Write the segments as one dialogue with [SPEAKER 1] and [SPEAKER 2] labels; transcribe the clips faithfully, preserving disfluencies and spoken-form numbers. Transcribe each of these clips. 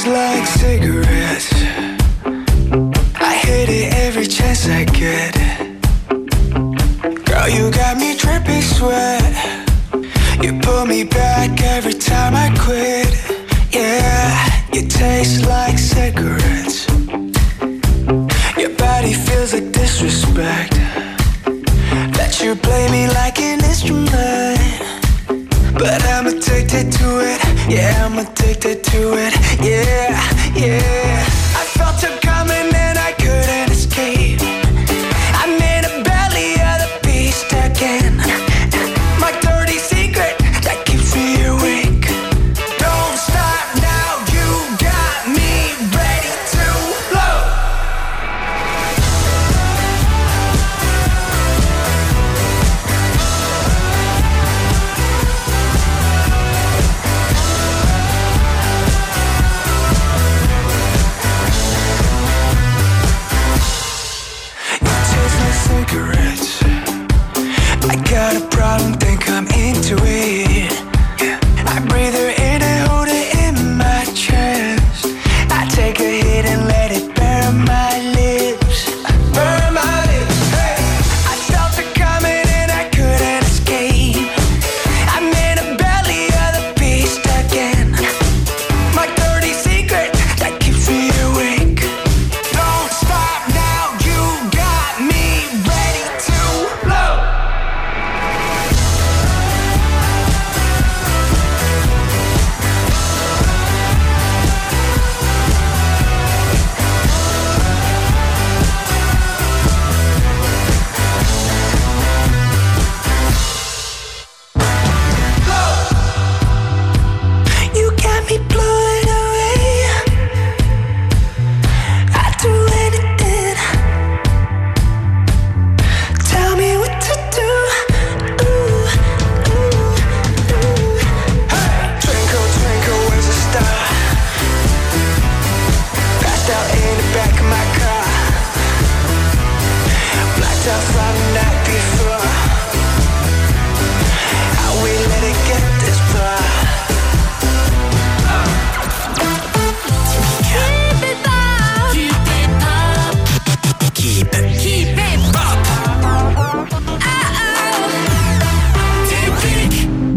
[SPEAKER 1] like cigarettes. I hit it every chance I get. Girl, you got me dripping sweat. You pull me back every time I quit. Yeah, you taste like cigarettes. Your body feels like disrespect. Let you play me like an instrument. But I'm addicted to it. Yeah, I'm addicted to it. Yeah, yeah. I felt it coming and I couldn't escape. I'm in the belly of the beast again. My dirty secret that keeps me awake. Don't stop now, you got me ready to blow. Cigarettes. I got a problem, think I'm into it. Yeah. I breathe her in and hold it in my chest. I take a hit and let it burn my lips. Burn my lips. Hey. I felt it coming and I couldn't escape. I'm in the belly of the beast again. My dirty secret that keeps me awake. Don't stop now, you got me ready to blow. You got me blowing away. I'd do anything. Tell me what to do. Ooh, ooh, ooh. Hey! Twinkle, twinkle, where's the star? Passed out in the back of my car. Blacked out from the night before. How we let it get this far?
[SPEAKER 2] Keep it up. Keep it up.
[SPEAKER 3] Keep it.
[SPEAKER 2] Keep it up. Uh-oh. Dipkick.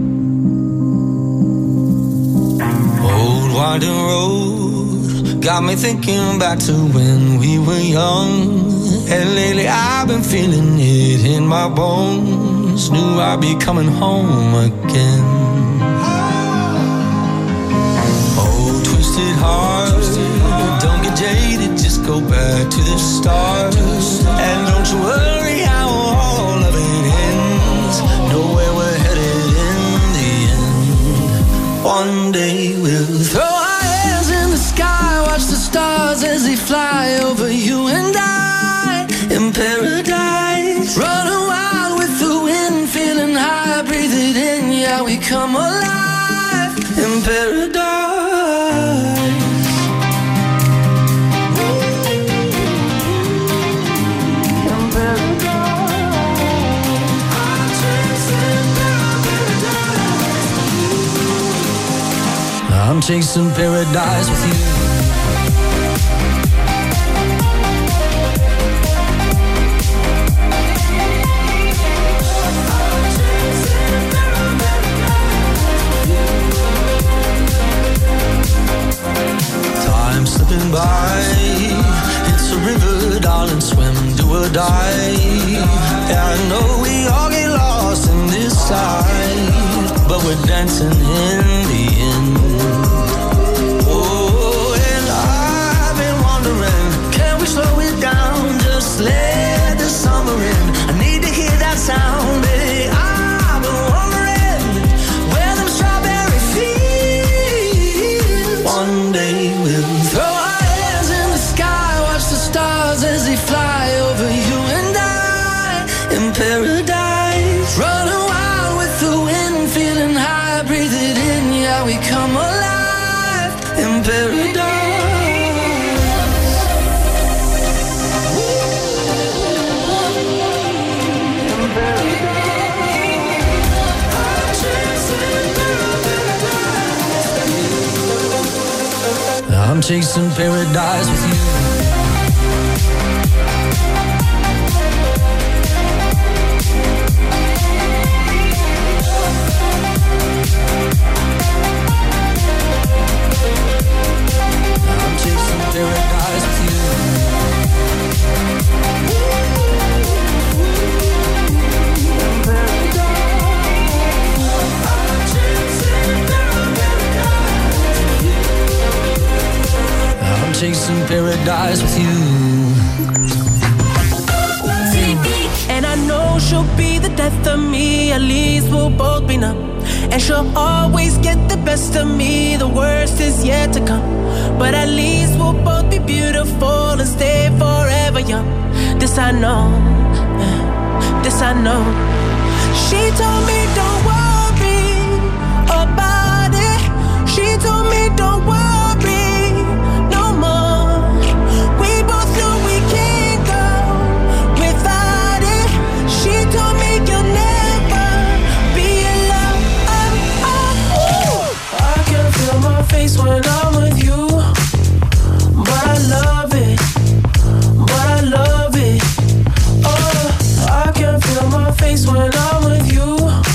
[SPEAKER 4] Old winding road got me thinking back to when we were young. And lately I've been feeling it in my bones. Knew I'd be coming home again. Oh, twisted heart, don't get jaded, just go back to the start. And don't you worry how all of it ends. Know where we're headed in the end. One day we'll throw our hands in the sky, watch the stars as they fly over you and I in paradise. Running wild with the wind, feeling high, breathe it in, yeah, we come alive in paradise. In paradise. I'm chasing paradise with you. Time slipping by, it's a river, darling, swim, do or die. Yeah, I know we all get lost in this side, but we're dancing in the end. Oh, and I've been wondering, can we slow it down, just let the summer in. I need to hear that sound, baby. I've been wondering where them strawberry fields. One day we'll throw our hands in the sky, watch the stars as they fly over you and I in paradise. Running wild with the wind, feeling high, breathe it in, yeah, we come alive in paradise. I'm chasing paradise with you. I'm chasing paradise with you. I'm chasing paradise with you.
[SPEAKER 3] And I know she'll be the death of me. At least we'll both be numb. And she'll always get the best of me. The worst is yet to come. But at least we'll both be beautiful and stay forever young. This I know, this I know. She told me don't worry about it. She told me don't worry no more. We both know we can't go without it. She told me you'll never be alone. Oh, oh. I can feel my face when I'm with you, but I love it, but I love it. Oh, I can feel my face when I'm with you,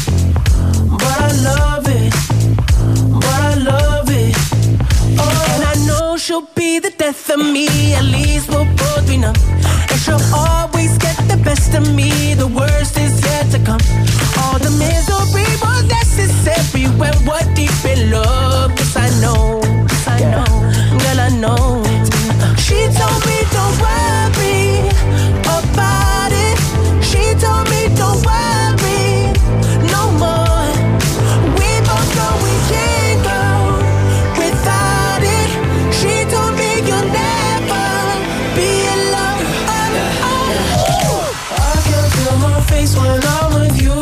[SPEAKER 3] but I love it, but I love it. Oh, and I know she'll be the death of me. At least we'll both be numb. And she'll always get the best of me. The worst is yet to come. All the misery was necessary when we're deep in love. Yes, I know, yes, I know, girl, I know. She told me don't worry about it. She told me don't worry no more. We both know we can't go without it. She told me you'll never be alone. Oh, oh. I can feel my face when I'm with you,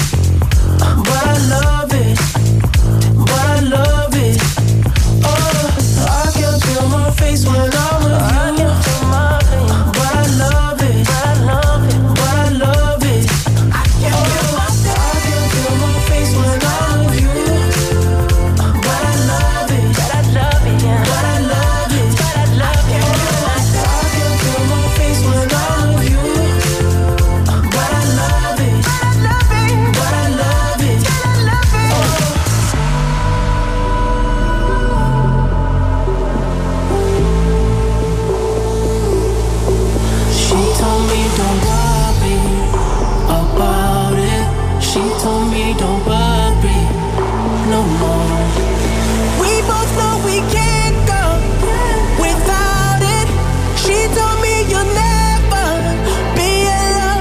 [SPEAKER 3] but I love it, but I love it. Oh, I can feel my face when I'm with you, but I love it, but I love it, but I love it. I can feel my face when I'm with you, but I love it, but I love it, but I love it, but I love it. I can feel my face when I'm with you, but I love it, but I love it, but I love it, but I love it. She told me don't worry about it. She told me don't worry no more. We both know we can't go without it. She told me you'll never be alone.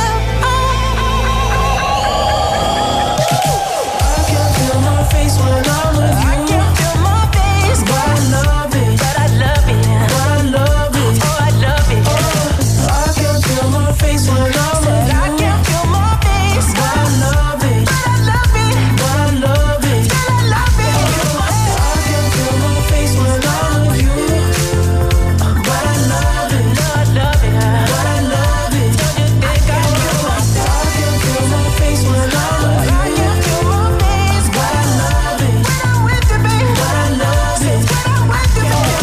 [SPEAKER 3] I can feel my face when I'm with you. I can feel my face, but I love it, but I love it, but I love it. Oh, I love it. Oh, I can feel my face when I'm with you. I can feel my face, but I love it, but I love it, but I love it, but I love it. I can feel my face when I'm with you, but I love it, but I love it, but I love it. Don't you think I do? I can feel my face when I'm with you. I can feel my face, but I love it when I'm with you, baby. But I love it when I'm with you, baby.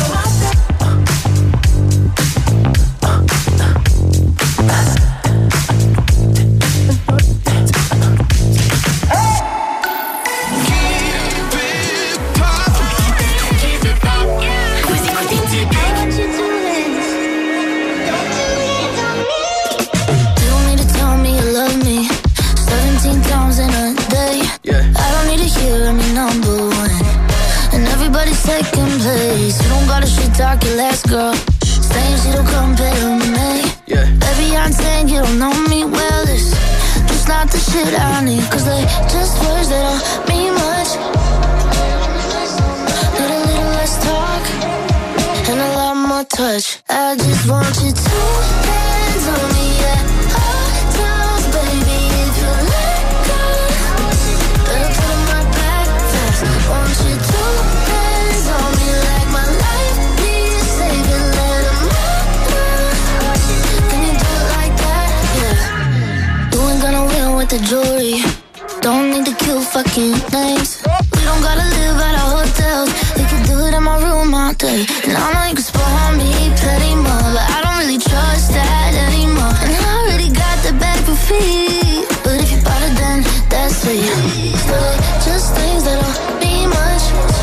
[SPEAKER 2] Vous écoutez Typique.
[SPEAKER 5] You don't need to tell me you love me seventeen times in a day.
[SPEAKER 4] Yeah.
[SPEAKER 5] I don't need to hear I'm your number one and everybody's second place. You don't gotta shit talk your last girl, saying she don't compare to me.
[SPEAKER 4] Yeah.
[SPEAKER 5] Baby, I'm saying you don't know me well. It's just not the shit I need, cause they just words that don't mean much. Need a little less talk and a lot more touch. I just want you to hands on me at all times, baby. If you let go, better put 'em right back fast. Want you to hands on me like my life needs saving. Let 'em know. Can you do it like that? Yeah. You ain't gonna win with the jewelry. Don't need to kill fucking names. We don't gotta live at our hotels. We can do it in my room out the day. And I know you can spoil me plenty more, but I don't really trust that anymore. And I already got the bag for free, but if you bought it then that's sweet. But just things that don't mean much.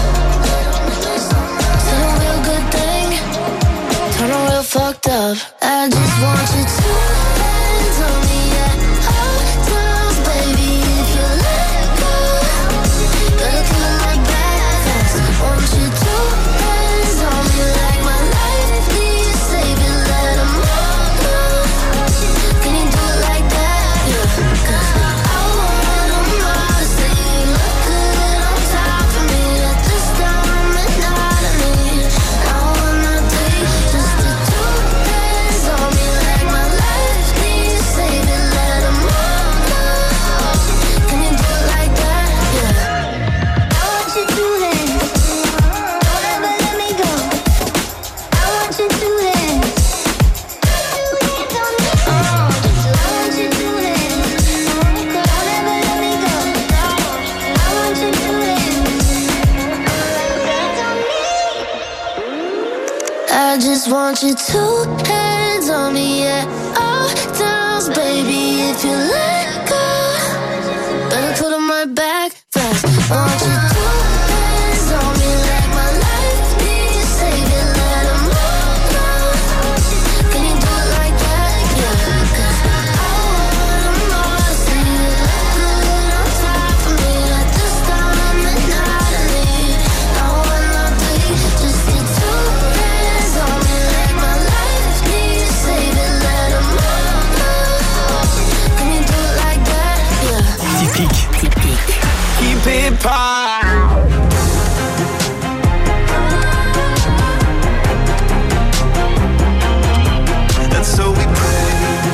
[SPEAKER 5] Say a real good thing, turn a real fucked up. I just want you to hands on me at all times, baby. If you let go, gotta kill it like that. Want you to hands on me like my life needs saving. Let them all go. Can you do it like that? Yeah. Cause I want them all to say you look good on top of me at this time and not of me. I wanna be just the two hands on me like my life needs saving. Let them all go. Can you do it like that? Yeah. I want you to hands. Don't ever let me go. I want you to hands. Oh, I want you to hands. Don't ever let me go. I want you to hands. I just want you two hands on me at all times, baby. If you let go, better put 'em right back fast. Want you two hands on me like my life needs saving. Let 'em all go. Can you do it like that? Yeah. 'Cause I want 'em all to see you look good on top of me at this time and not of me. I wanna be just the two hands on me like my life needs saving. Let 'em all go. Can you do it like that? Yeah.
[SPEAKER 4] Typique.
[SPEAKER 5] Typique.
[SPEAKER 4] Keep it pie. And so we pray.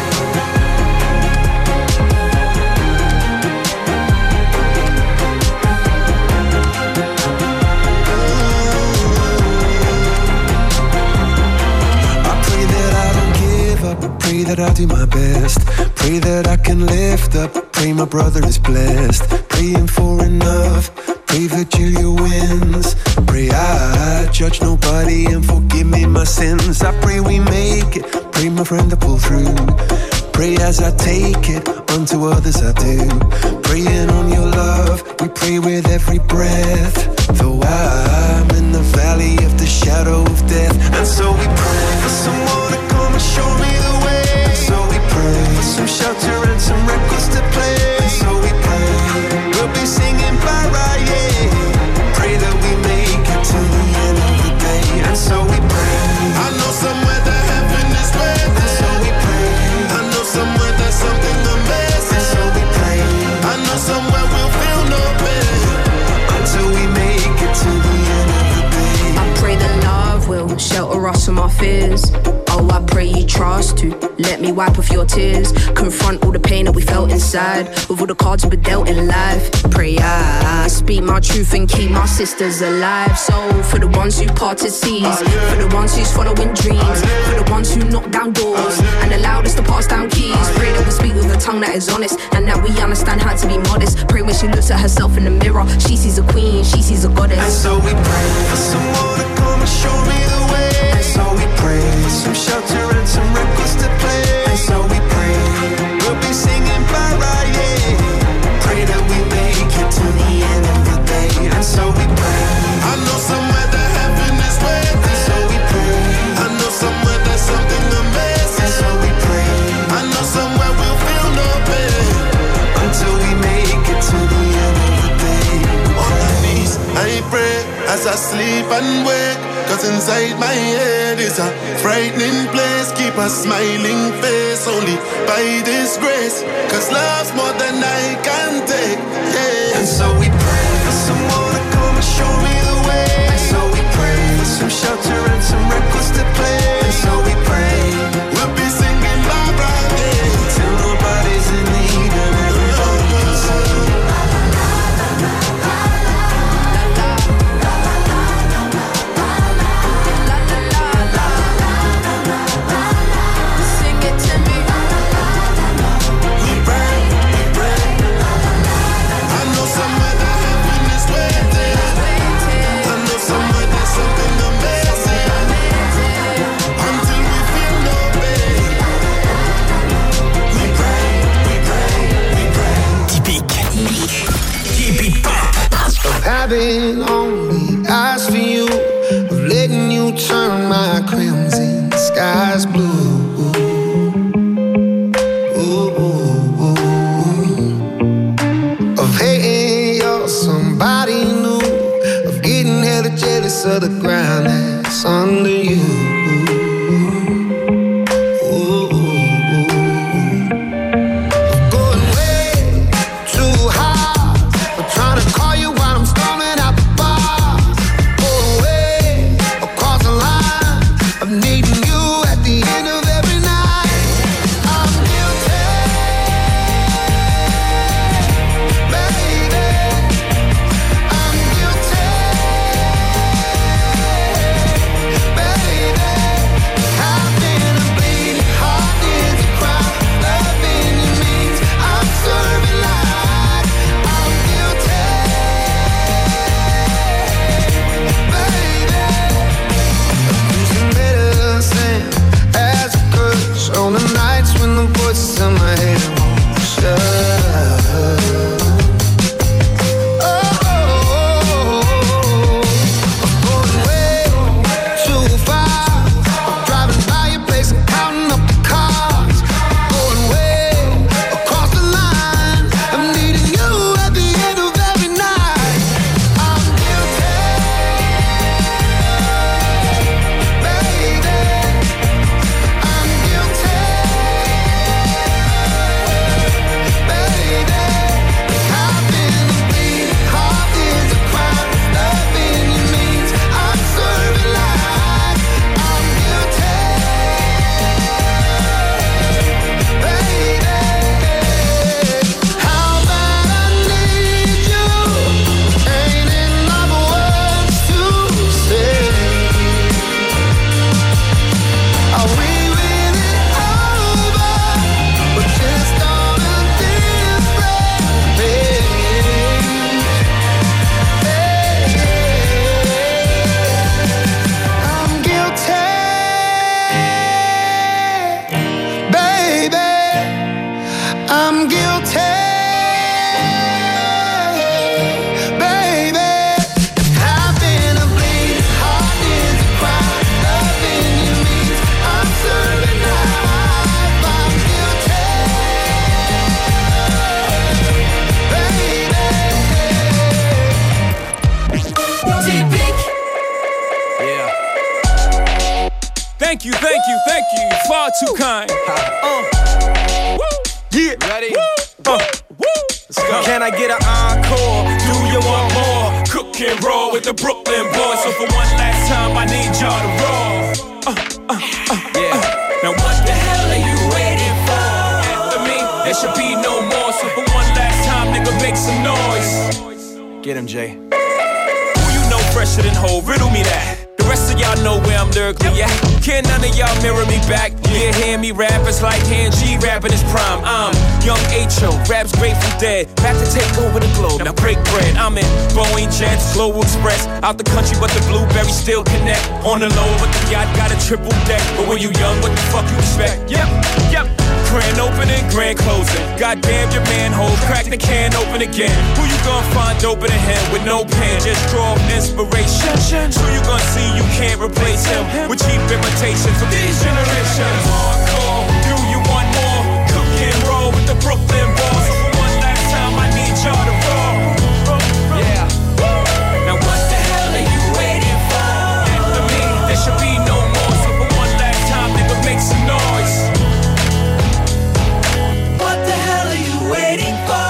[SPEAKER 4] I pray that I don't give up. I pray that I do my best. Pray that I can lift up. Pray my brother is blessed. Praying for enough. Pray Virgilia wins. Pray I judge nobody and forgive me my sins. I pray we make it. Pray my friend to pull through. Pray as I take it, unto others I do. Praying on your love, we pray with every breath. Though I'm in the valley of the shadow of death. And so we pray for someone to come and show me the way. And so we pray for some shelter and some records to play. And so we pray we'll be singing bye right, yeah. Pray that we make it to the end of the day. And so we pray. I know somewhere that heaven is waiting. And so we pray. I know somewhere there's something amazing. And so we pray. I know somewhere we'll feel no pain until we make it to the end of the day.
[SPEAKER 6] I pray that love will shelter us from our fears. Oh, I pray you trust to let me wipe off your tears. Confront all the pain that we felt inside with all the cards we dealt in life. Pray I speak my truth and keep my sisters alive. So for the ones who parted seas, for the ones who's following dreams, for the ones who knock down doors and allowed us to pass down keys. Pray that we speak with a tongue that is honest and that we understand how to be modest. Pray when she looks at herself in the mirror, she sees a queen, she sees a goddess.
[SPEAKER 4] And so we pray for someone to come and show me the way. And so we pray for some shelter and some records to play. And so we pray we'll be singing bye right, yeah. Pray that we make it to the end of the day. And so we pray. I know somewhere that heaven is waiting. And so we pray. I know somewhere there's something amazing. And so we pray. I know somewhere we'll feel no pain until we make it to the end of the day. On my knees, I pray as I sleep and wake. Cause inside my head is a frightening place. Keep a smiling face only by this grace. Cause love's more than I can take, yeah. And so we pray for someone to come and show me the way. And so we pray for some shelter and some records to play. And so we pray we'll be singing bye bye, yeah. Till nobody's in need and everybody can sing.
[SPEAKER 6] Somewhere that heaven is waiting.
[SPEAKER 7] been only asked for you, of letting you turn my crimson skies blue. Ooh, ooh, ooh. Of hating you're somebody new, of getting hella jealous of the ground that's under you.
[SPEAKER 8] Thank you, thank you, thank you. Far too kind. Uh. Woo. Yeah. Ready? Woo. Uh. Woo. Let's go. Can I get an encore? Do you want more? Cook and roll with the Brooklyn boys. So for one last time, I need y'all to roll. Uh, uh, uh, yeah. Uh. Now what the hell are you waiting for? After me, there should be no more. So for one last time, nigga, make some noise. Get him, Jay. Who you know fresher than Hov? Riddle me that. The rest of y'all know where I'm lyrically at. Can none of y'all mirror me back? Yeah, hear me rap, it's like hearing G rapping his prime. I'm young H O, raps Grateful Dead, back to take over the globe. Now break bread, I'm in Boeing Jets, Global Express. Out the country, but the blueberries still connect. On the low, but the yacht got a triple deck. But when you young, what the fuck you expect? Yep, yep. Grand opening, grand closing. Goddamn your manhole, crack the can open again. Who you gonna find open in him with no pen? Just draw inspiration. Who you gonna see you can't replace him with cheap imitations of these generations? Hardcore, do you want more? Cook and roll with the Brooklyn boys. So for one last time, I need y'all to roll. Yeah. Now what the hell are you waiting for? After me, there should be no more. So for one last time, nigga, make some noise. What the hell are you waiting for?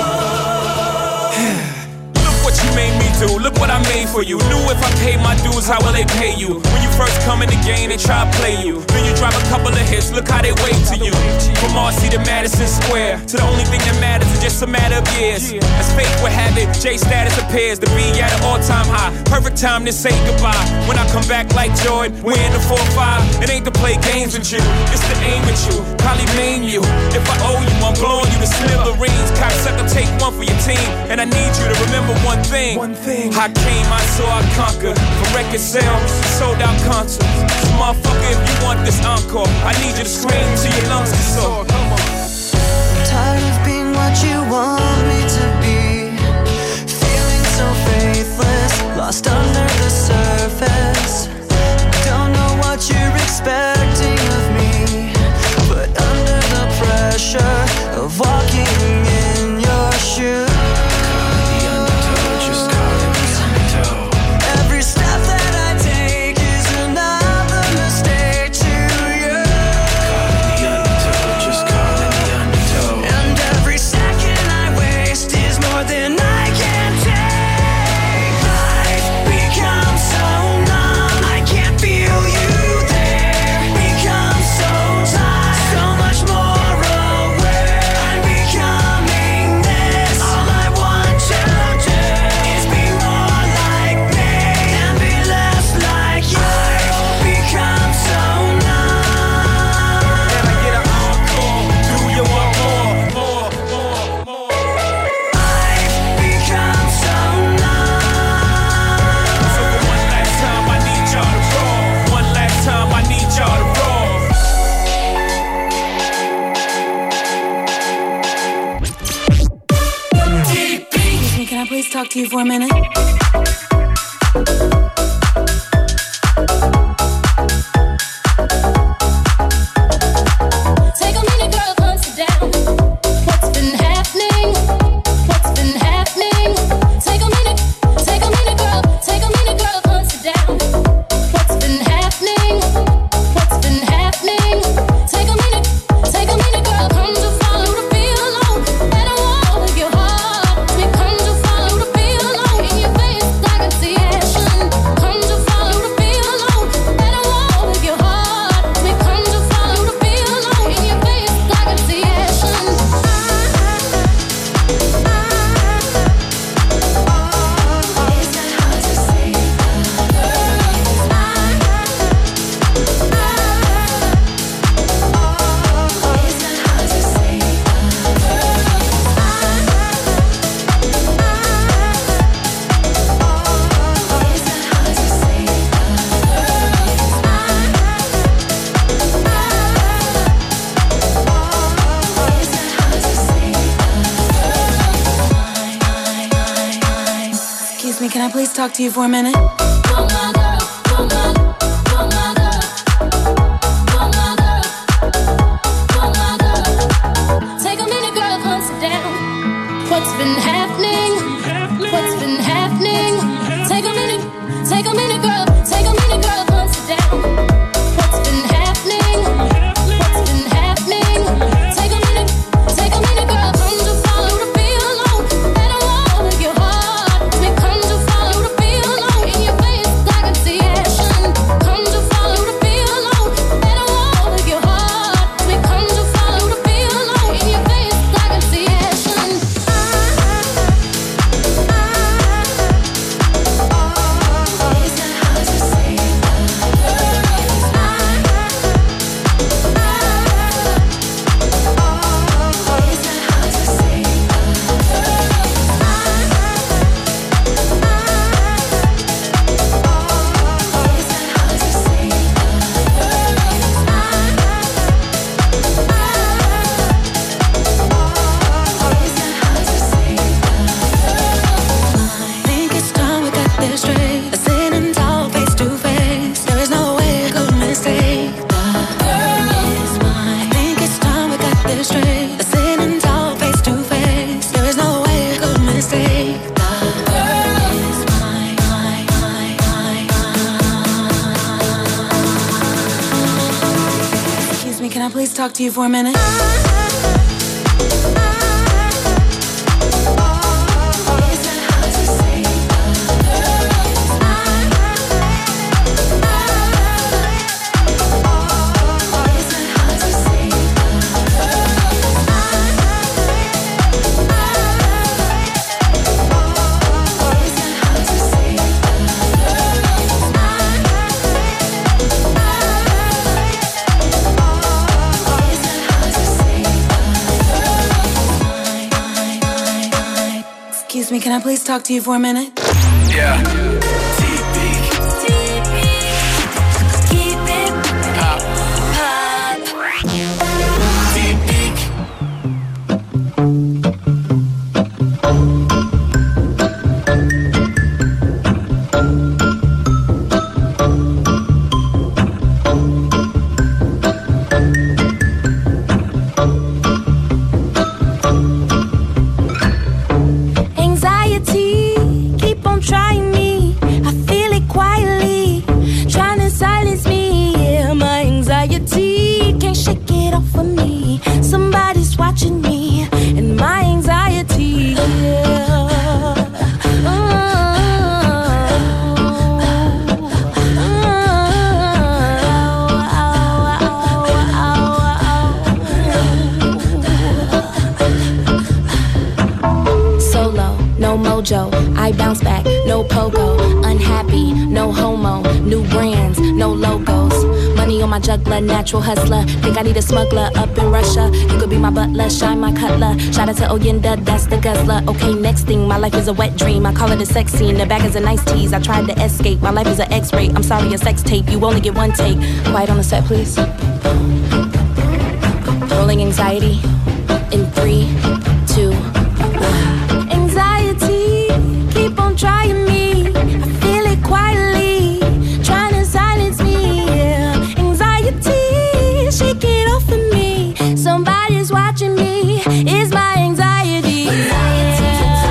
[SPEAKER 8] Look what you made me do. Look what I made for you. Knew if I paid my dues, how will they pay you? When you first come in the game, they try to play you. Then you drop a couple of hits, look how they wave to you. From Marcy to Madison Square, to the only thing that matters is just a matter of years. As fate would have it, J status appears to be at an all-time high. Perfect time to say goodbye. When I come back like Jordan, we're in the four five. It ain't to play games with you, it's to aim at you. Probably maim you. If I owe you, I'm blowing you to smithereens. Cocksucker, take one for your team. And I need you to remember one thing. One thing. I came, I saw, I conquered. For record sales, sold out concerts. So motherfucker, if you want this encore, I need you to scream till your lungs get sore. Come on.
[SPEAKER 1] Tired of being what you want me to be, feeling so faithful. of walking in your shoes. The undertow, just call it the undertow. Every step that I take is another mistake to you. Call it the undertow, just call it the undertow. And every second I waste is more than I can take. Life becomes so numb, I can't feel you there. Become so tired, so much more aware. I'm becoming this. All I want to do is be more like me and be less like you. Become so numb. Can I get an encore? Do you want more, more, more, more? I've become so numb. So for one last time, I need y'all to roll. One last time, I need y'all to roll.
[SPEAKER 9] Excuse me, can I please talk to you for a minute?
[SPEAKER 5] Take a minute, girl, come sit down. What's been happening? What's been happening? Take a minute, take a minute, girl. Take a minute, girl, come sit down. What's been happening? What's been happening? Take a minute, take a minute, girl. Come to follow the feel alone. And I walk with your heart. Me come to follow the feel alone. In your face, I can see action. Come to follow the feel alone. And I walk with your heart. Me come to follow the feel alone. In your face, I can see action. Is that hard to say? Is that hard to say? Is that hard to say? Is that hard to say?
[SPEAKER 9] Excuse me, can I please talk to you for a minute?
[SPEAKER 5] You're my girl, you're my, you're my girl. You're my girl, you're my girl. Take a minute, girl, come sit down. What's been happening? What's been happening? Take a minute, take a minute, girl. Take a minute, girl, come sit down. What's been happening? What's been happening? Take a minute, take a minute, girl. Come to follow the feel alone. And I walk with your heart. Me come to follow the feel alone. In your face, I can see action. Come to follow the feel alone. And I walk with your heart. Me come to follow the feel alone. In your face, I can see action. Is that hard to say? Is that hard to say? Is that hard to say? Is that hard to say?
[SPEAKER 9] Think it's time we got this straight. Standing tall, face to face. There is no way I could mistake. The girl is mine. Think it's time we got this straight. Standing tall, face to face. There is no way I could mistake. The girl is mine, mine, mine, mine, mine. Excuse me, can I please talk to you for a minute?
[SPEAKER 5] Is that hard to say? Is that hard to say? Is that hard to say? Is that hard to say?
[SPEAKER 9] Excuse me, can I please talk to you for a minute?
[SPEAKER 8] Yeah.
[SPEAKER 5] Keep it
[SPEAKER 8] Pop.
[SPEAKER 5] pop.
[SPEAKER 8] Deep peak.
[SPEAKER 6] I bounce back, no pogo. Unhappy, no homo. New brands, no logos. Money on my juggler, natural hustler. Think I need a smuggler up in Russia. You could be my butler, shine my cutler. Shout out to Oyenda, that's the guzzler. Okay, next thing, my life is a wet dream. I call it a sex scene, the bag is a nice tease. I tried to escape, my life is an X-ray. I'm sorry, a sex tape, you only get one take. Quiet on the set, please. Rolling anxiety in three, two, one. Anxiety, keep on trying me. I feel it quietly, trying to silence me. Yeah. Anxiety, shake it off of me. Somebody's watching me. It's my anxiety. Anxiety,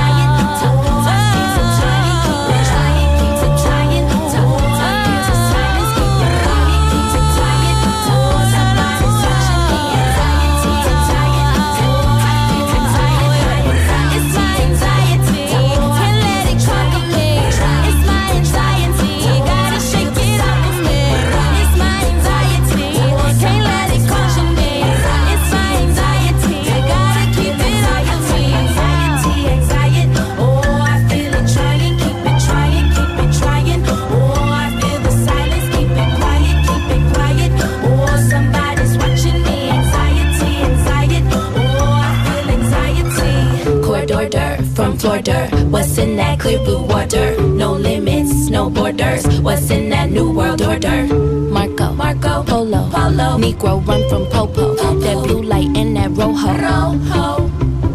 [SPEAKER 6] what's in that clear blue water? No limits, no borders. What's in that new world order? Marco, Marco, Polo, Polo. Negro run from Popo. Popo. That blue light and that rojo. Rojo.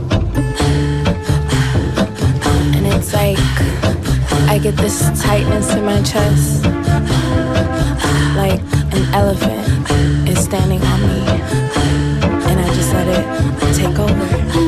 [SPEAKER 6] And it's like I get this tightness in my chest, like an elephant is standing on me, and I just let it take over.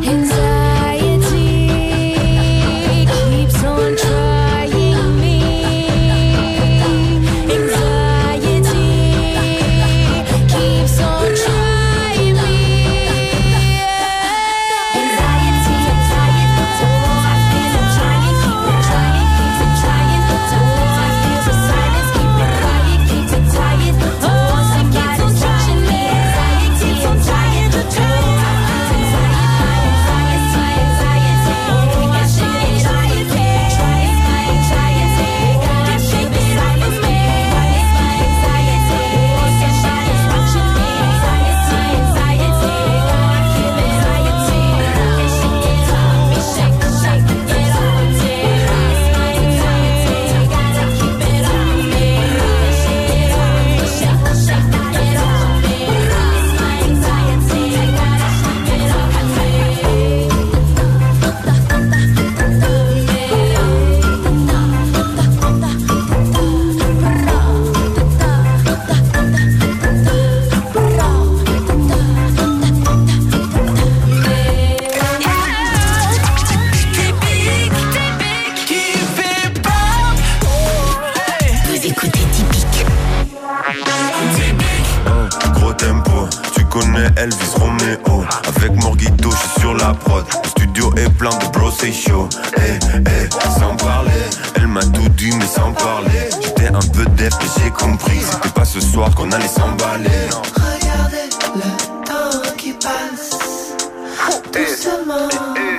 [SPEAKER 10] Elvis Romeo, avec Morguito, je suis sur la prod. Le studio est plein de bros, c'est chaud. Eh, eh, sans parler, elle m'a tout dit mais sans parler. J'étais un peu def mais j'ai compris, c'était pas ce soir qu'on allait s'emballer.
[SPEAKER 1] Regardez le temps qui passe, doucement,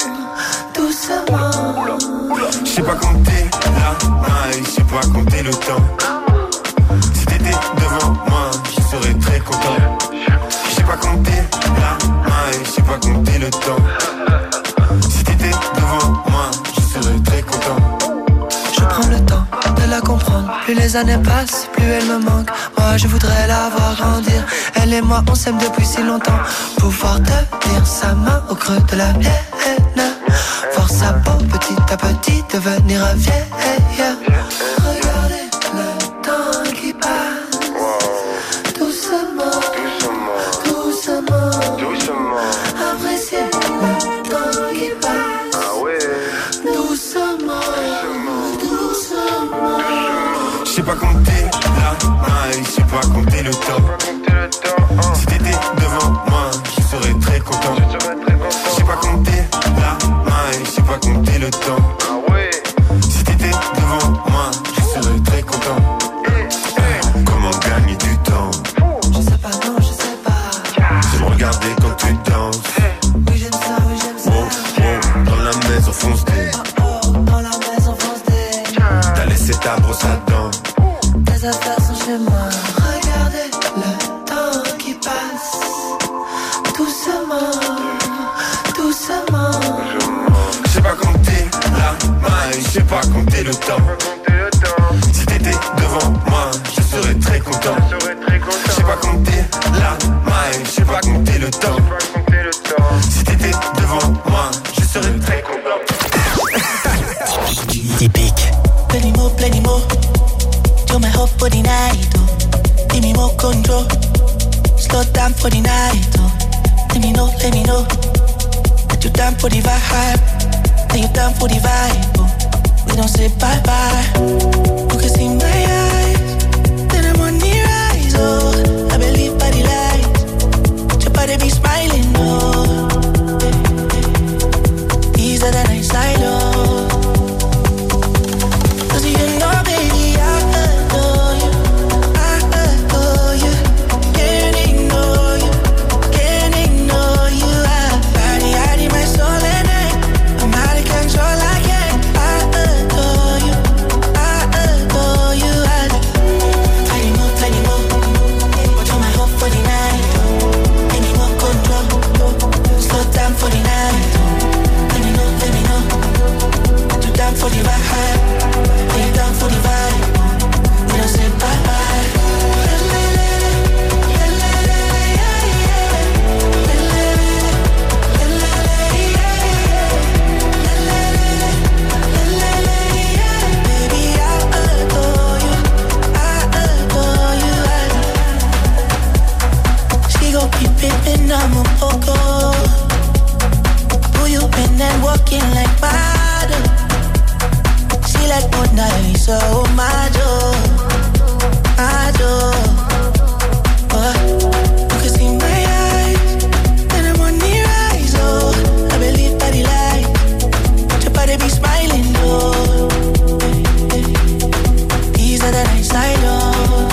[SPEAKER 1] doucement.
[SPEAKER 10] J'sais pas compter la maille, j'sais pas compter le temps. Si t'étais devant moi, je serais très content. J'ai pas compté la maille, j'ai pas compté le temps. Si t'étais devant moi, je serais très content.
[SPEAKER 1] Je prends le temps de la comprendre. Plus les années passent, plus elle me manque. Moi je voudrais la voir grandir. Elle et moi on s'aime depuis si longtemps. Pouvoir tenir sa main au creux de la mienne. Voir sa peau petit à petit devenir vieille. Regardez le temps qui passe, doucement, doucement, doucement. Appréciez le temps qui passe, ah ouais. Doucement, doucement.
[SPEAKER 10] J'ai pas compté la maille, j'ai pas compté le temps. Si t'étais devant moi, je serais très content. J'ai pas compté la maille, j'ai pas compté le temps. Si t'étais devant moi, je serais très content. Comment gagner du temps?
[SPEAKER 1] Je sais pas, non, je sais pas.
[SPEAKER 10] C'est me regarder quand tu danses.
[SPEAKER 1] Oui, j'aime ça, oui, j'aime ça.
[SPEAKER 10] Oh, oh, dans la maison fonce-t-elle.
[SPEAKER 1] Oh, oh, dans la
[SPEAKER 10] je sais pas compter le temps. Si t'étais devant moi, je serais très content. Je sais pas compter la maille, je sais pas compter le temps. Si t'étais devant moi, je serais très content.
[SPEAKER 11] Typique.
[SPEAKER 12] Plenty more, plenty more. Do my hope for the night, oh. Give me more control. Slow down for the night, oh. Let me know, let me know that you down for the vibe. Then you down for the vibe, oh. We don't say bye-bye. You can see my eyes, then I'm on the rise, oh. I believe by the light, your body be smiling, oh. These are the nights I love. Cause you know, baby, I adore you, I adore you. Can't ignore you, can't ignore you. I body, I need my soul and I, I'm out of control, I can't. I adore you, I adore you. I do. Plenty more, plenty more. Do my hope for the night. Give me more control. Slow down for the night. Let me know, let me know. You down for the vibe. You down for the vibe. We don't say bye-bye. Baby, I adore you, I adore you, I do. She gon' keep pimpin', I'm a poco. Who you been and walking like water? She like Mona Lisa, oh my joy, my joy. Oh, you can see my eyes, then I'm on the rise, oh. I believe by the light, your body be smiling, oh. These are the nights I love.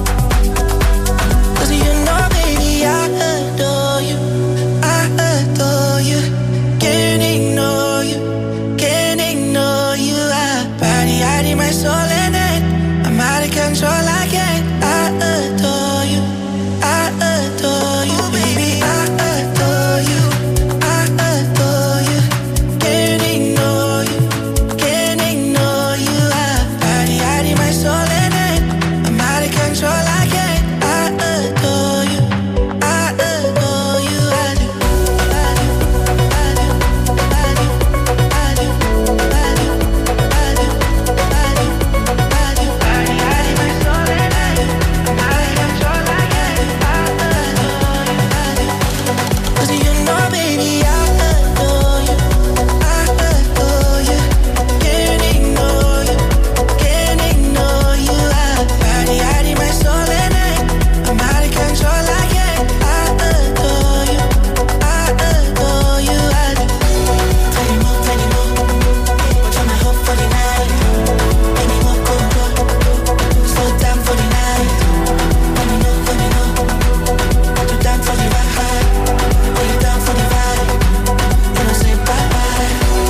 [SPEAKER 12] Cause you know, baby, I adore you, I adore you. Can't ignore you, can't ignore you. I body, I need my soul and I, I'm out of control, I can't. I adore you, I adore you, baby, I adore you, I adore you. Can't ignore you, can't ignore you. I body, I need my soul and I, I'm out of control, I can't. I adore you, I adore you, I do, I do, I do, I do, I do, I do, I do, I do, I do. Body, I need my soul and I do, I'm out of control, I can't. I adore you, I do. Cause you know, baby, I adore you, I adore you. Can't ignore you, can't ignore you. I body, I need my soul and I, I'm out of control, I can't. I adore you, I adore you, I do. Plenty more, plenty more. Try my hope for the night. Give me more control. Slow down for the night. Let me know, let me know. You down for the vibe. When you down for the vibe, you don't say bye-bye.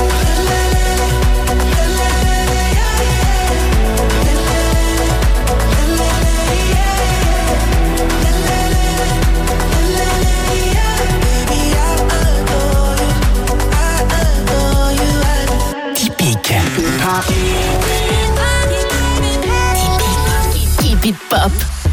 [SPEAKER 12] Baby, I adore you, I adore you, I do.
[SPEAKER 11] Typique.
[SPEAKER 2] Typique. Keep it pop.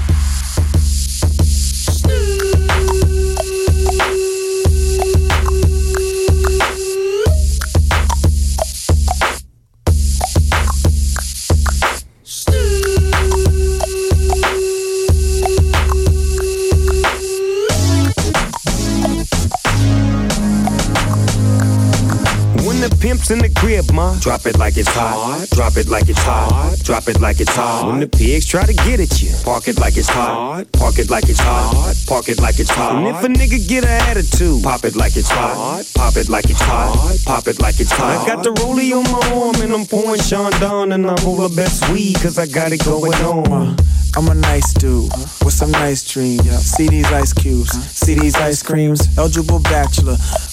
[SPEAKER 8] When the pimp's in the crib, ma, drop it like it's hot. Drop it like it's hot. Drop it like it's hot. When the pigs try to get at you, park it like it's hot. Park it like it's hot. Park it like it's hot. And if a nigga get an attitude, pop it like it's hot. Pop it like it's hot. Pop it like it's hot. I got the rollie on my arm and I'm pouring Sean Don and I roll the best weed cause I got it going on.
[SPEAKER 13] I'm a nice dude with some nice dreams. See these ice cubes, see these ice creams. Eligible bachelor,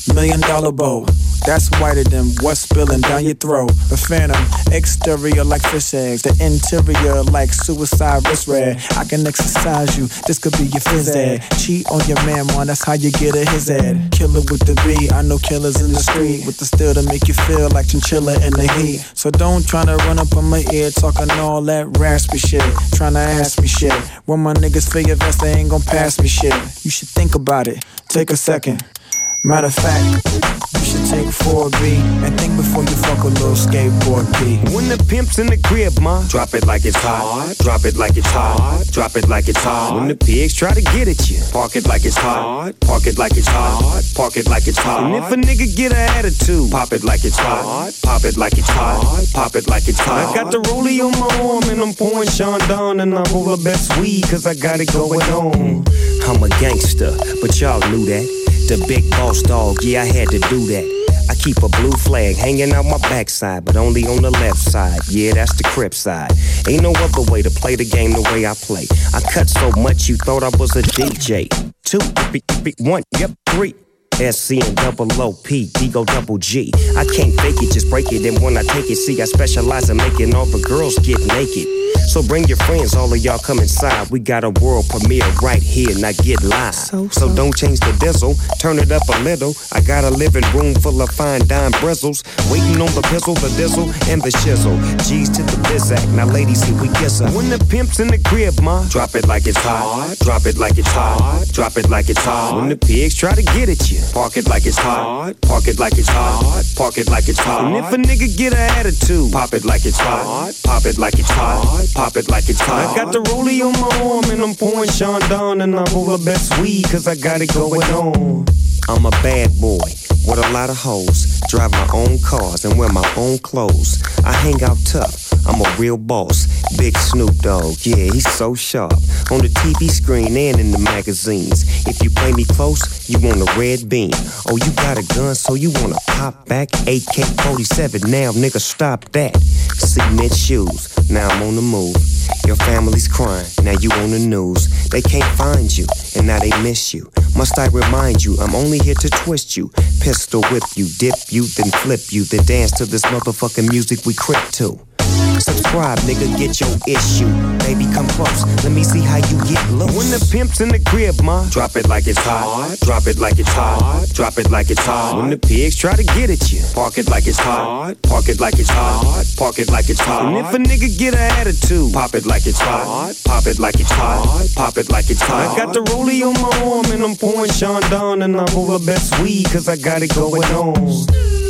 [SPEAKER 11] million dollar bow. That's whiter than what's spilling down your throat. The phantom, exterior like fish eggs, the interior like suicide wrist red. I can exercise you, this could be your phys ed. Cheat on your man, man, that's how you get a his ed. Killer with the B, I know killers in the street with the steel to make you feel like chinchilla in the heat. So don't tryna run up on my ear talking all that raspy shit, tryna ask me shit. When my niggas feel your vest, they ain't gon' pass me shit. You should think about it, take a second. Matter of fact, you should take four B and think before you fuck a little skateboard P.
[SPEAKER 13] When the pimp's in the crib, ma, drop it like it's hot. Drop it like it's hot. Drop it like it's hot. When the pigs try to get at you, park it like it's hot. Park it like it's hot. Park it like it's hot. And if a nigga get an attitude, pop it like it's hot. Pop it like it's hot. Pop it like it's hot. I got the rollie on my arm and I'm pouring Sean down and I roll the best weed cause I got it going on. I'm a gangster, but y'all knew that. The big boss dog, yeah, I had to do that. I keep a blue flag hanging out my backside, but only on the left side. Yeah, that's the Crip side. Ain't no other way to play the game the way I play. I cut so much you thought I was a D J. Two, one, yep, three. S C and double O P, D go double G. I can't fake it, just break it. And when I take it, see, I specialize in making all the girls get naked. So bring your friends, all of y'all come inside. We got a world premiere right here, now get live. So, so. so don't change the diesel, turn it up a little. I got a living room full of fine dime bristles, waiting on the pistol, the dizzle, and the shizzle. G's to the bizac, now ladies, here we kiss her. When the pimp's in the crib, ma, drop it like it's hot. Drop it like it's hot. Drop it like it's hot. When the pigs try to get at you, park it like it's hot. Park it like it's hot. Park it like it's hot. And if a nigga get an attitude, pop it like it's hot. Pop it like it's hot. Pop it like it's hot. I got the rollie on my arm and I'm pouring Sean down and I roll the best weed cause I got it going on. I'm a bad boy with a lot of hoes, drive my own cars and wear my own clothes. I hang out tough, I'm a real boss. Big Snoop Dogg, yeah, he's so sharp. On the T V screen and in the magazines. If you play me close, you want a red beam. Oh, you got a gun, so you wanna pop back? A K forty-seven, now nigga, stop that. Cement shoes, now I'm on the move. Your family's crying, now you on the news. They can't find you, and now they miss you. Must I remind you, I'm only here to twist you. Pistol whip you, dip you, then flip you. Then dance to this motherfucking music we crip to. Subscribe, nigga, get your issue. Baby, come close, let me see how you get loose. When the pimp's in the crib, ma, drop it like it's hot. Drop it like it's hot. Drop it like it's hot. When the pigs try to get at you, park it like it's hot. Park it like it's hot. Park it like it's hot. And if a nigga get an attitude, pop it like it's hot. Pop it like it's hot. Pop it like it's hot. I got the rollie on my arm and I'm pouring Sean down and I roll the best weed cause I got it going on.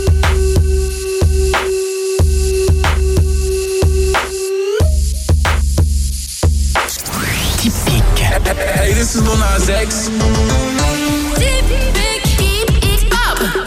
[SPEAKER 8] Hey, this is Lil Nas X.
[SPEAKER 2] Typique, keep it up.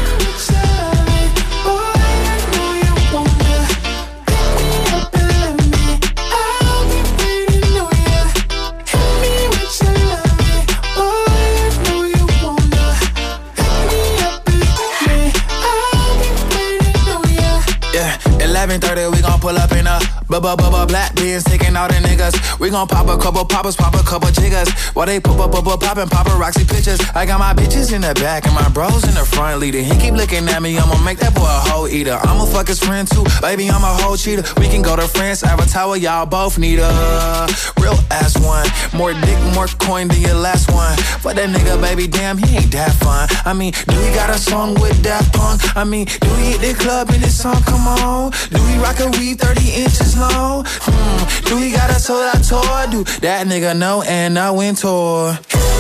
[SPEAKER 14] eleven thirty, we gon' pull up in a bubba bubba black beans, taking all the niggas. We gon' pop a couple poppers, pop a couple jiggers. While they pop up, pop up, poppin' paparazzi pictures. I got my bitches in the back and my bros in the front leader. He keep looking at me, I'ma make that boy a hoe eater. I'ma fuck his friend too, baby, I'm a hoe cheater. We can go to France, Avatar, y'all both need a real ass one. More dick, more coin than your last one. Fuck that nigga, baby, damn, he ain't that fun. I mean, do he got a song with Daft Punk? I mean, do he hit the club in this song? Come on. Do he rock a weave thirty inches long? Hmm. Do he got a sold out tour? Do that nigga know and I went tour.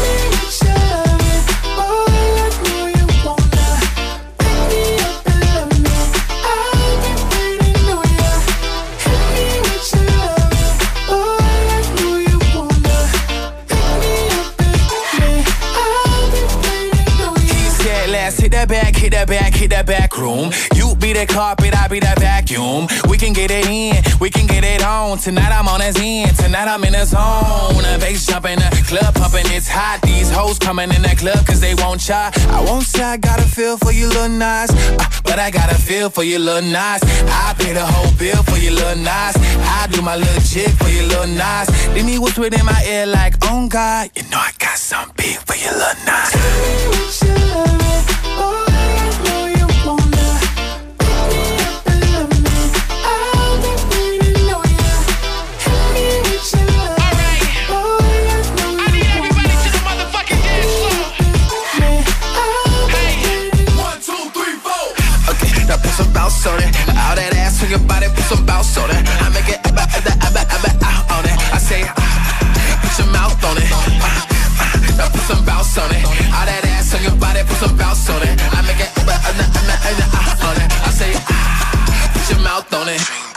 [SPEAKER 14] Hit that back, hit that back, hit that back room. You be the carpet, I be the vacuum. We can get it in, we can get it on. Tonight I'm on his end, tonight I'm in the zone. The bass jumping, the club pumping, it's hot. These hoes coming in the club cause they won't try. I won't say I got a feel for you little nice, uh, but I got a feel for you little nice. I pay the whole bill for you little nice. I do my little jig for you little nice. Then me whisper in my ear like, oh God, you know I got something big for you little nice. Oh only.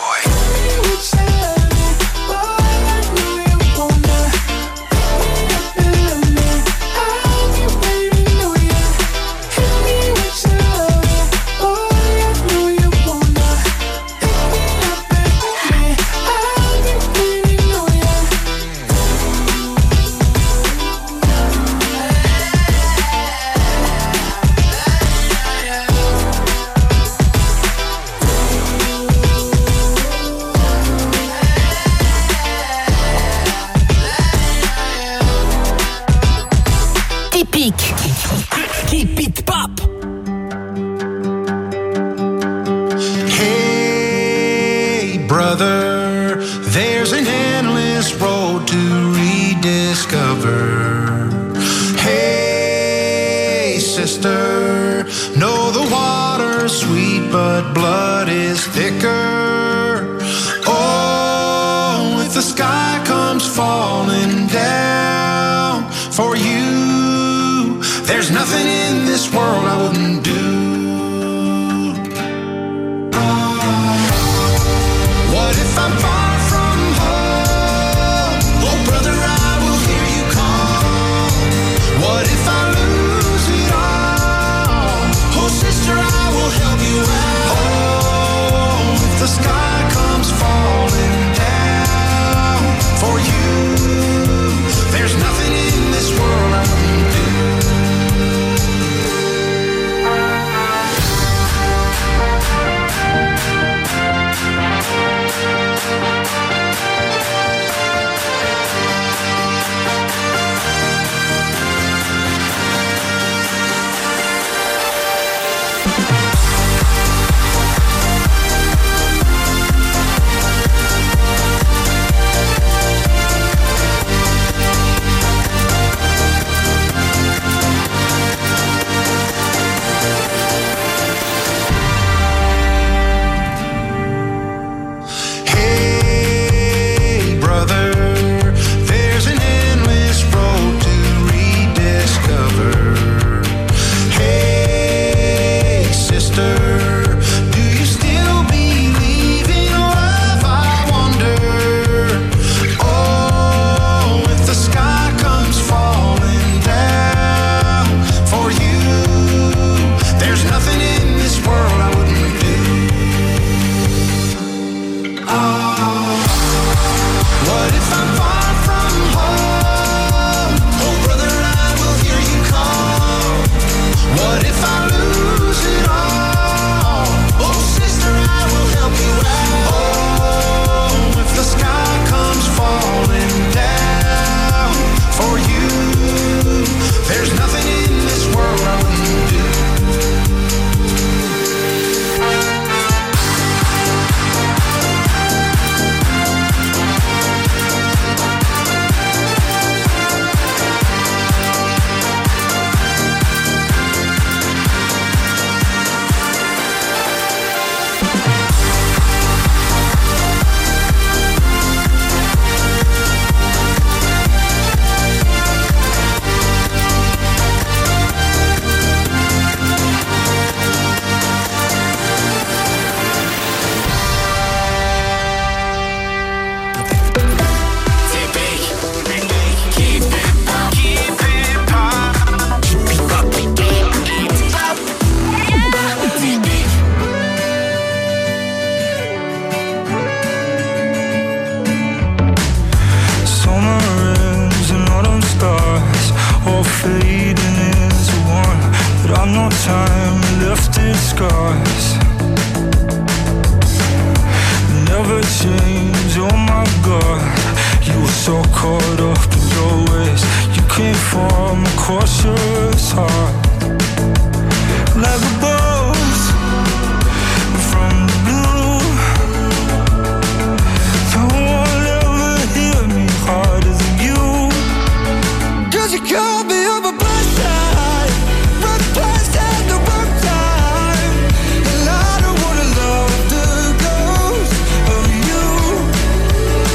[SPEAKER 15] Keep it pop.
[SPEAKER 16] Hey brother, there's an endless road to rediscover. Hey sister, know the water's sweet but blood is thicker. Oh, if the sky comes falling down for you, there's nothing in this world I wouldn't do. What if I'm far from home? Oh brother, I will hear you call. What if I lose it all? Oh sister, I will help you out. Oh, if the sky comes falling down for you, there's nothing in this world I wouldn't do.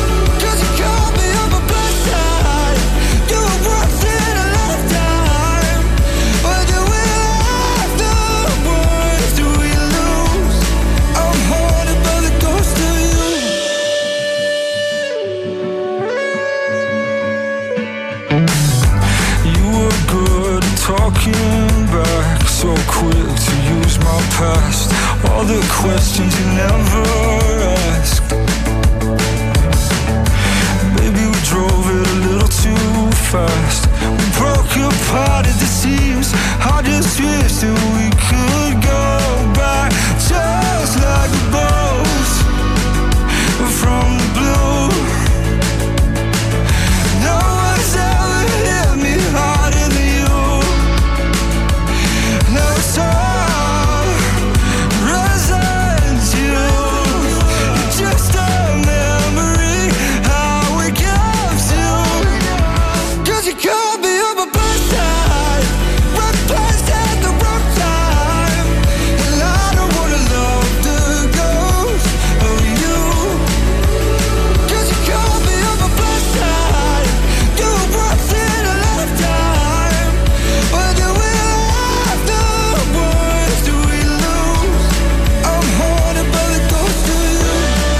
[SPEAKER 17] Time
[SPEAKER 4] to use my past, all the questions you never asked. Baby, we drove it a little too fast. We broke apart at the seams. I just wish that we could go back, just like the boats from the blue. No one's ever hit me harder than you. No time resents you. You're just a memory, how it comes to. 'Cause you called me up a bus side, wrong place at the wrong time, and I don't wanna love the ghost of you. 'Cause you called me up a bus side, do it once in a lifetime, but do we have the words do we lose? I'm haunted by the ghost of you.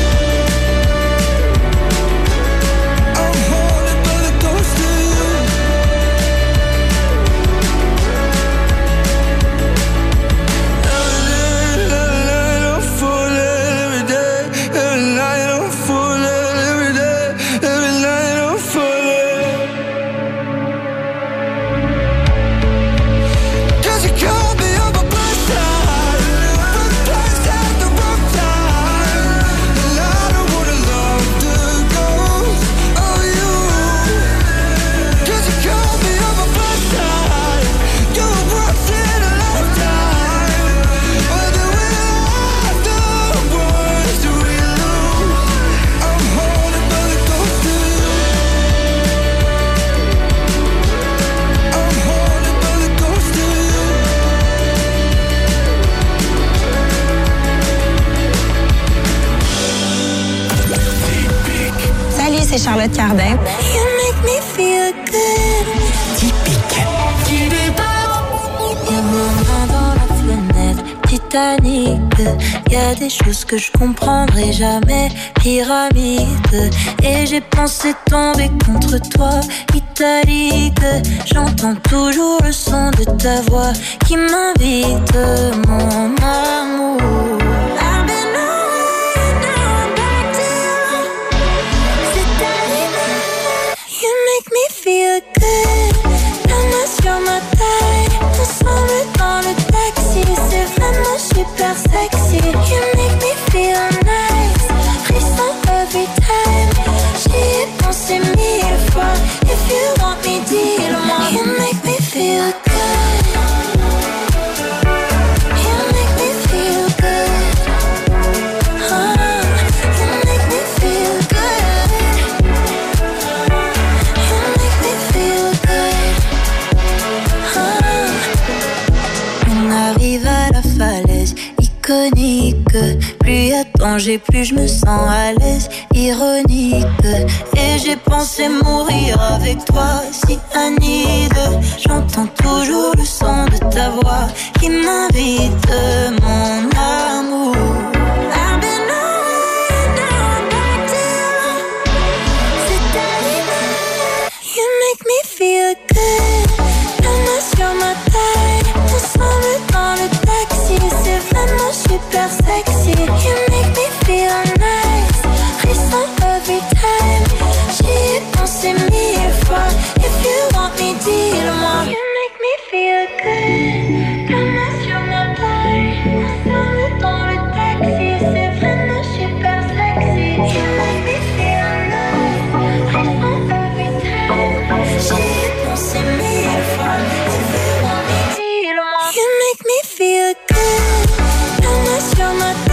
[SPEAKER 4] I'm haunted by the ghost of you. Every night I'm falling every day. Every night I'm falling every day. Every night I'm falling. 'Cause you called me up a bus side, wrong place at the wrong time, and I don't wanna love the ghost of you. 'Cause you called me up a bus side, do it once in a lifetime, but do we have the words do we lose? I'm haunted by the ghost of you. I'm haunted by the ghost of you.
[SPEAKER 17] Salut, c'est Charlotte Cardin.
[SPEAKER 9] You make me feel good.
[SPEAKER 15] Typique.
[SPEAKER 9] Y'a mon main dans la fenêtre, Titanic. Y'a des choses que je comprendrai jamais, pyramide. Et j'ai pensé tomber contre toi, italique. J'entends toujours le son de ta voix qui m'invite, mon amour. I've been away, now I'm back to you. C'est arrivé. You make me feel good. La main sur ma taille, ensemble dans le taxi, c'est vraiment super sexy. You make me feel nice, frisson every time. J'y ai pensé mille fois. If you want me, dis-le-moi. You make me feel good. You make me feel good. Oh, you make me feel good. You make me feel good. Oh. On arrive à la falaise iconique. Plus y a danger, plus je me sens à l'aise, ironique. Et j'ai pensé mourir avec toi, si Anide. J'entends toujours le son de ta voix qui m'invite, mon amour. I've been away, now I'm back to you. C'est arrivé. You make me feel good. La main sur ma taille, ensemble dans le taxi, c'est vraiment super sexy. You make me feel nice, frisson every time. J'y ai pensé mille fois. If you want me, dis-le-moi. You make me feel good. La main sur ma taille, ensemble dans le taxi, c'est vraiment super sexy. You make me feel nice, frisson every time. J'y ai pensé mille fois. If you want me, dis-le-moi. You make me feel good. La main sur ma taille.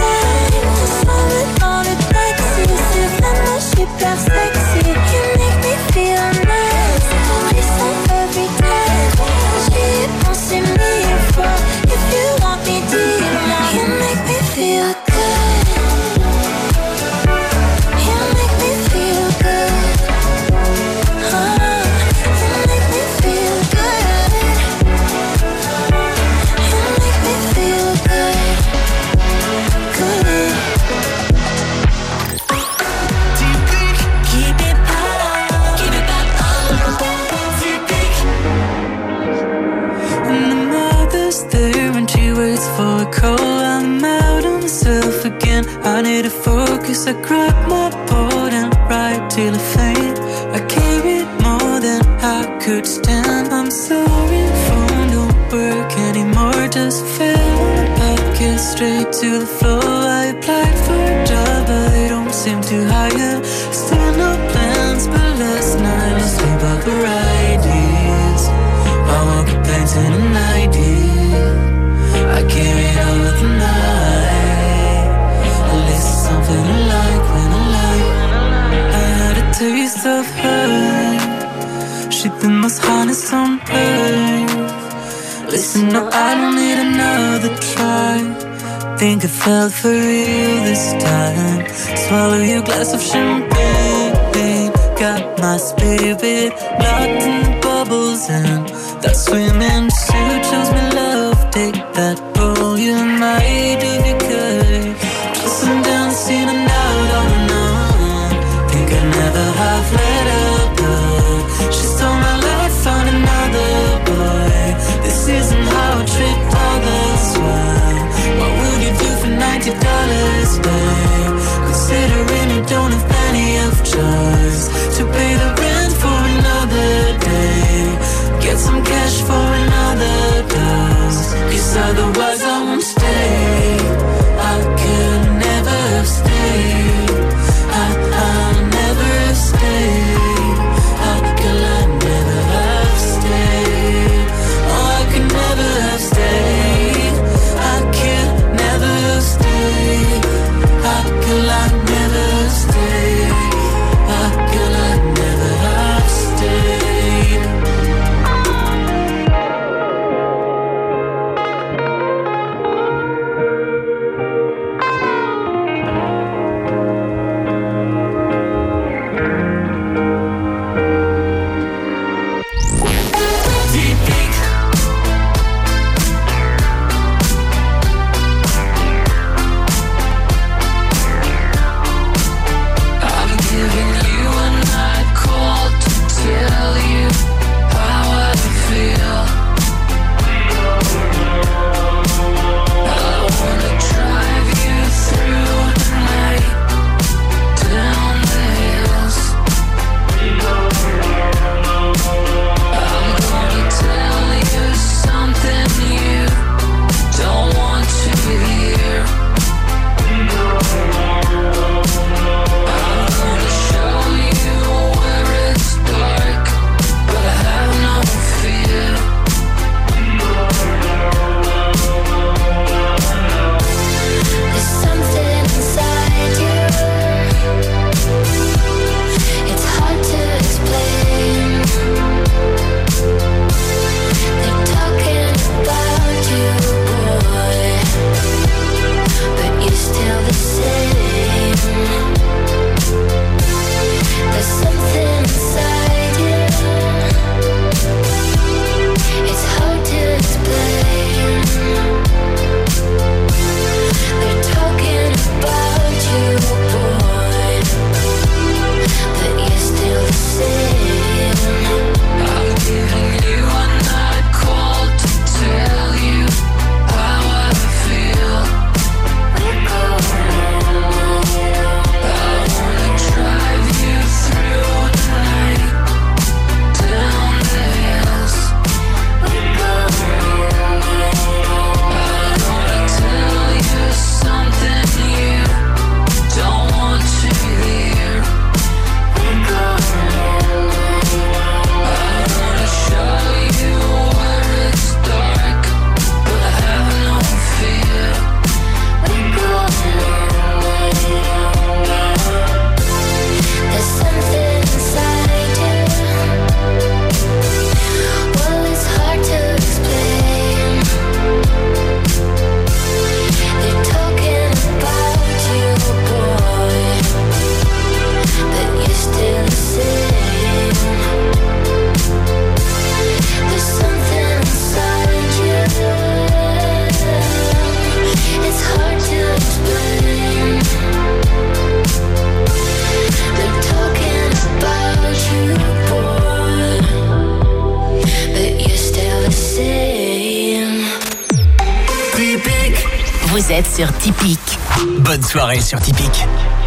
[SPEAKER 18] metaphorical. I'm out on myself again. I need to focus. I grab my board and ride till I faint. I carried more than I could stand. I'm sorry, phone don't work anymore. Just fell back, get straight to the floor. I applied for a job, but they don't seem to hire. Still no plans, but last night I sleep out the ideas. I woke up painting an idea. I carried over the night. At least it's something I like when I like. I had a taste of her. She'd the most honest on earth. Listen, no, I don't need another try. Think I fell for real this time. Swallow your glass of champagne. Got my spirit locked in the bubbles, and that swimming suit shows me love. Take that role, you might if you could. Just some down, seen and out on and on. Think I never have let up, but she stole my life, found another boy. This isn't how I treat others well. What would you do for ninety dollars, babe? Considering you don't have plenty of choice to pay the rent for another day. Get some cash for another dose, 'cause otherwise I won't stay. I could never have stayed. I, I'll never have stayed.
[SPEAKER 2] Vous êtes sur Typique.
[SPEAKER 15] Bonne soirée sur Typique.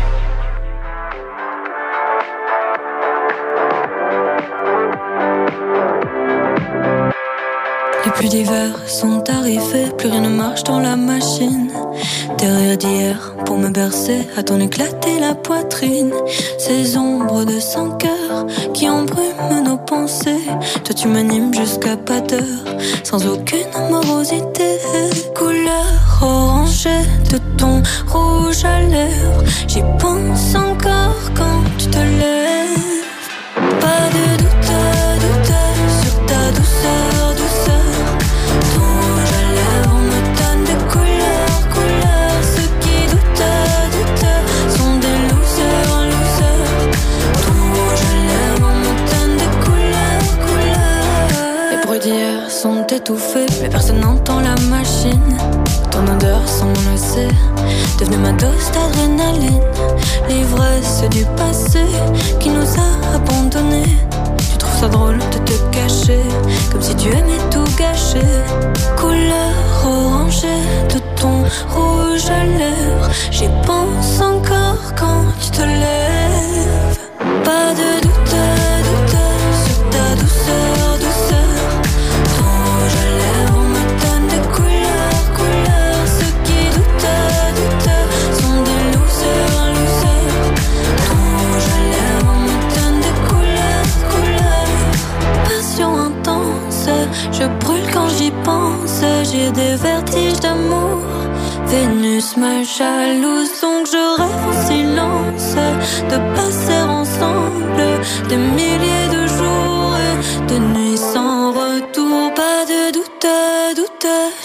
[SPEAKER 18] Les pluies d'hiver sont arrivées, plus rien ne marche dans la machine. Derrière d'hier, pour me bercer, à t'en éclater la poitrine. Ces ombres de sang cœur qui embrument nos pensées. Toi tu m'animes jusqu'à pas d'heure, sans aucune morosité. Couleur orangée de ton rouge à lèvres, j'y pense encore quand tu te lèves. Pas de doute, doute sur ta douceur, douceur. Ton rouge à lèvres me donne des couleurs, couleurs. Ceux qui doutent, doutent sont des losers, losers. Ton rouge à lèvres me donne des couleurs, couleurs. Les bruits d'hier sont étouffés, plus personne n'entend la machine. Ton odeur sans mon le sait, devenue ma dose d'adrénaline. L'ivresse du passé qui nous a abandonnés. Tu trouves ça drôle de te cacher, comme si tu aimais tout gâcher. Couleur orangée de ton rouge à lèvres, j'y pense encore quand tu te lèves. Pas de doute, doute sur ta douceur, douceur. Ton rouge à lèvres me donne des couleurs, couleurs. Ceux qui doutent, doutent sont des losers, losers. Ton rouge à lèvres me donne des couleurs, couleurs. Passion intense, je brûle quand j'y pense. J'ai des vertiges d'amour. Vénus me jalouse, donc je rêve en silence de passer ensemble des milliers de jours et de nuits sans retour. Pas de doute, doute